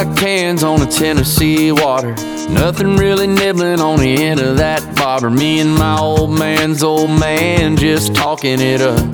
like cans on the Tennessee water. Nothing really nibbling on the end of that bobber. Me and my old man just talking it up.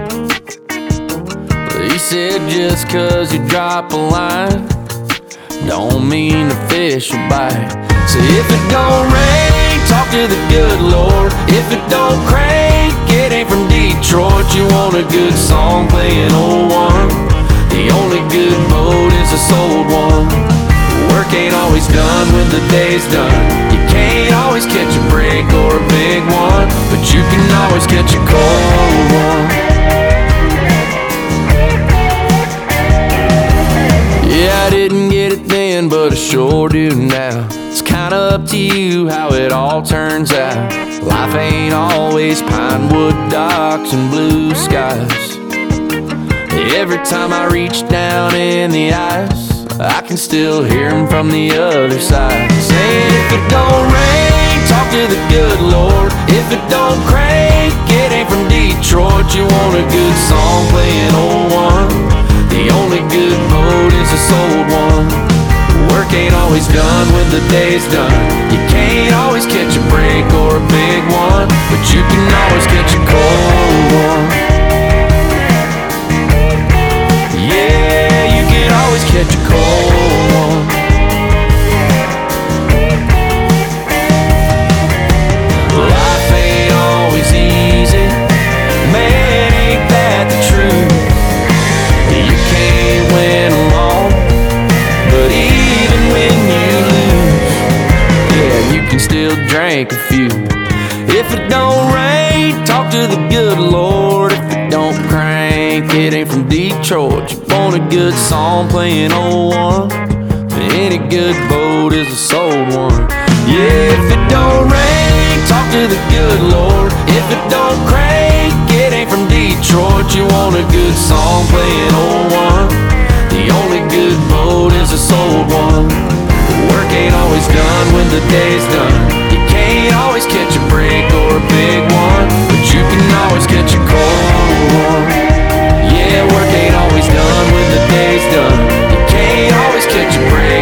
He said just 'cause you drop a line don't mean the fish will bite. So if it don't rain, talk to the good Lord. If it don't crank, it ain't from Detroit. You want a good song playing old one. The only good boat is a sold one. Work ain't always done when the day's done. You can't always catch a break or a big one, but you can always catch a cold one. Yeah, I didn't get it then, but I sure do now. It's kinda up to you how it all turns out. Life ain't always pine wood docks and blue skies. Every time I reach down in the ice, I can still hear him from the other side, saying if it don't rain, talk to the good Lord. If it don't crank, it ain't from Detroit. You want a good song playing old one. The only good boat is a sold one. Work ain't always done when the day's done. You can't always catch a break or a big one, but you can always catch a cold one. Yeah, you can always catch a cold one. Life ain't always easy, man, ain't that the truth? You can't win them all, but even when you lose, yeah, you can still drink a few. If it don't rain, talk to the good Lord. If it don't crank, it ain't from Detroit. You want a good song playing old one. Any good boat is a sold one. Yeah, if it don't rain, talk to the good Lord. If it don't crank, it ain't from Detroit. You want a good song playing old one. The only good boat is a sold one. Work ain't always done when the day's done. You can't always catch a break or a big one, but you can always catch a cold one. Yeah, work ain't always done when the day's done. You can't always catch a break